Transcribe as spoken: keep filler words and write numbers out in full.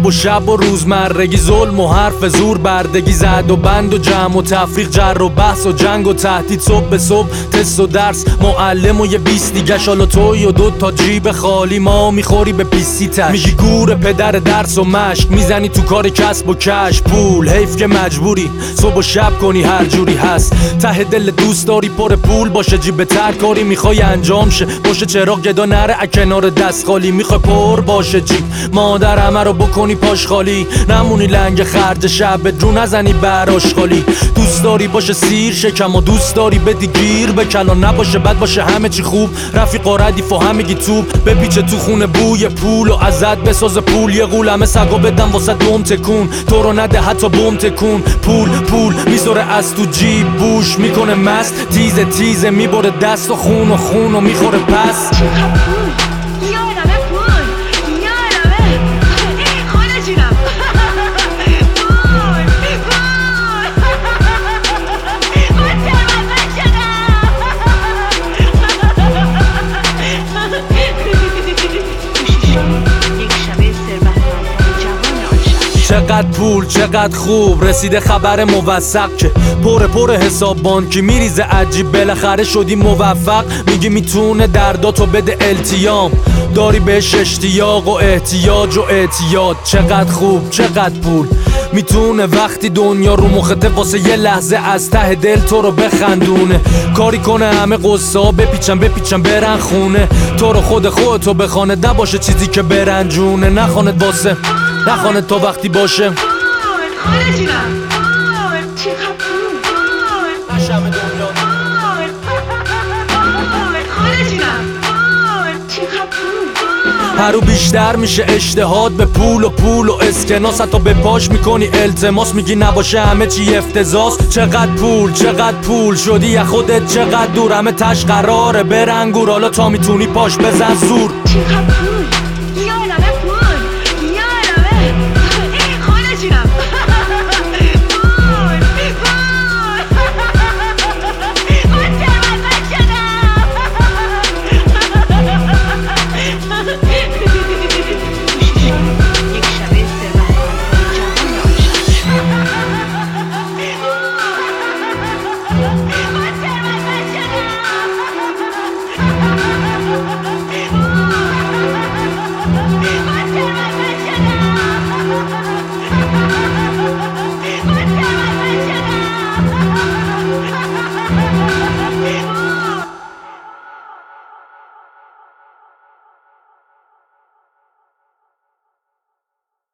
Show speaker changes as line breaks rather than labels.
و شب و روزمرگی، ظلم و حرف زور، بردگی، زد و بند و جمع و تفریق، جر و بحث و جنگ و تهدید، صبح به صبح تست و درس، معلم و یه بیست دیگه، شالا توی و دو تا جیب خالی، ما میخوری به پیسی تش، میگی گور پدر درس و مشق، میزنی تو کار کسب و کش، پول حیف که مجبوری صبح و شب کنی هر جوری هست، ته دل دوست داری پر پول باشه، جیب تر کاری میخوای انجام شه، باشه چراغ گدا نره کنار دست خالی، میخوای پر باشه جیب مادر همه رو بکنی پاش خالی، نمونی لنگ خرج شب رو نزنی براش خالی، دوست داری باشه سیر شکم و دوست داری بدی گیر به کلان، نباشه بد باشه همه چی خوب، رفیق و ردیف و همگی توپ، بپیچه تو خونه بوی پول و ازت بساز پول، یه غول همه سگا بدم واسه دوم تکون، تو رو نده حتی بوم تکون، پول پول میذاره از تو جیب بوش میکنه مست، تیزه تیزه میبره دست و خون و خون و میخوره پس. چقدر پول چقدر خوب، رسیده خبر موثق که پر پر حساب بانکی میریزه عجیب، بالاخره شدی موفق، میگی میتونه درداتو بده التیام، داری بهش اشتیاق و احتیاج و اعتیاد، چقدر خوب چقدر پول میتونه وقتی دنیا رو مخته واسه یه لحظه از ته دل تو رو بخندونه، کاری کنه همه قصه ها بپیچن بپیچن برن خونه، تو رو خود خودتو بخواند، نباشه چیزی که برنجونه، نخواند واسه نخواند تا وقتی باشه هر رو بیشتر میشه اشتهاد به پول و پول و اسکناس، حتی به پاش میکنی التماس، میگی نباشه همه چی افتضاح، چقدر پول چقدر پول شدی یا خودت چقدر دور، همه تش قراره برنگور، حالا تا میتونی پاش بزن زور.